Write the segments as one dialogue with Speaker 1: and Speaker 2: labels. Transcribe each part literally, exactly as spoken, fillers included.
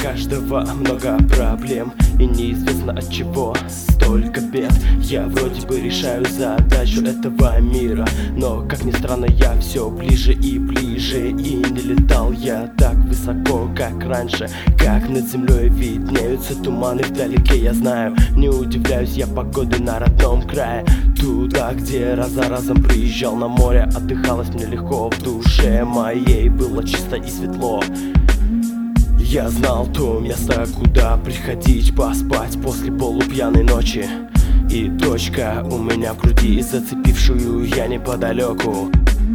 Speaker 1: каждого много проблем, и неизвестно от чего столько бед. Я вроде бы решаю задачу этого мира, но, как ни странно, я все ближе и ближе. И не летал я так высоко, как раньше. Как над землей виднеются туманы вдалеке, я знаю. Не удивляюсь я погоды на родном крае. Туда, где раз за разом приезжал на море, отдыхалось мне легко. В душе моей было чисто и светло. Я знал то место, куда приходить поспать после полупьяной ночи. И точка у меня в груди, зацепившую я неподалеку.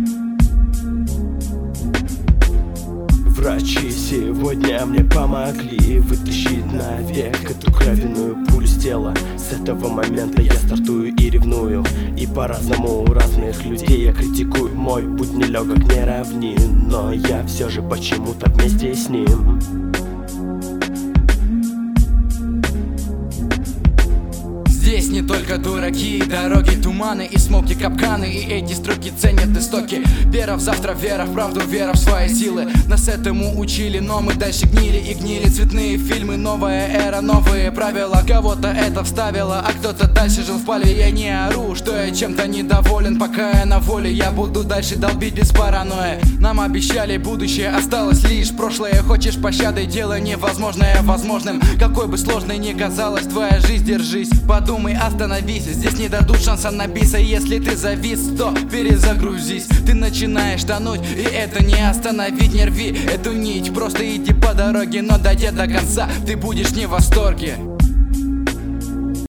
Speaker 1: Врачи сегодня мне помогли вытащить навек эту кровяную пулю с тела. С этого момента я стартую и ревную, и по-разному разных людей я критикую. Мой путь нелегок, не равнин, но я все же почему-то вместе с ним.
Speaker 2: Здесь не только дураки, дороги, туманы и смоки, капканы. И эти строки ценят истоки. Вера в завтра, вера в правду, вера в свои силы. Нас этому учили, но мы дальше гнили и гнили. Цветные фильмы, новая эра, новые правила. Кого-то это вставило, а кто-то дальше жил в палеве. Я не ору, что я чем-то недоволен. Пока я на воле, я буду дальше долбить без паранойи. Нам обещали будущее, осталось лишь прошлое. Хочешь пощады, делай невозможное возможным. Какой бы сложной ни казалась твоя жизнь, держись. Подумай, остановись, здесь не дадут шанса набиться. Если ты завис, то перезагрузись. Ты начинаешь тонуть, и это не остановить. Не рви эту нить, просто иди по дороге, но дойдя до конца, ты будешь не в восторге.